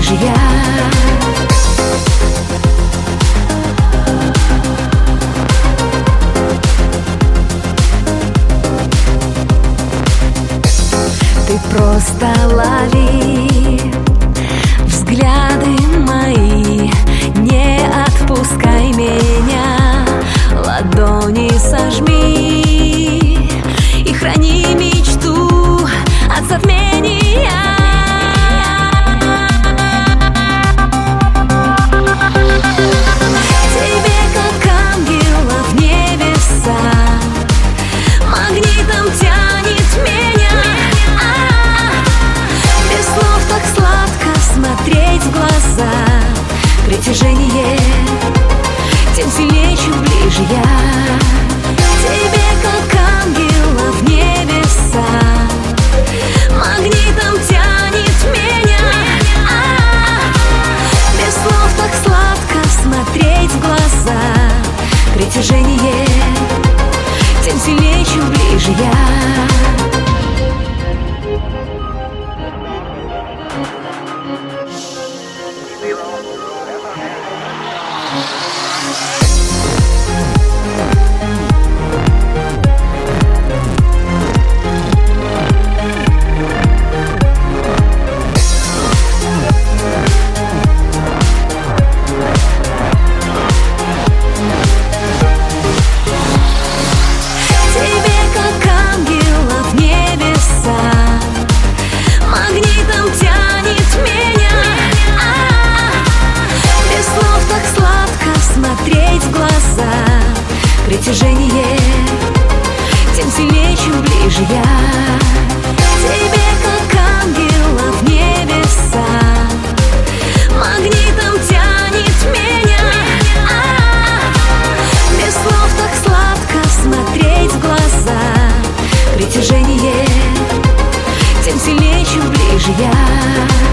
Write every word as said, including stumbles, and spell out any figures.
ближе я. Ты просто лови взгляды мои, не отпускай меня, ладони сожми и храни мечту от затмения. Тебе, как ангела в небеса, магнитом тянет меня. Без слов так сладко смотреть в глаза, притяжение тем сильнее, чем ближе я. Тебе, как ангела в небеса, магнитом тянет меня. Без слов так сладко смотреть в глаза, притяжение тем сильнее, чем ближе я. Притяжение тем сильнее, чем ближе я. Тебе, как ангела в небеса, магнитом тянет меня. Без слов так сладко смотреть в глаза, притяжение тем сильнее, чем ближе я.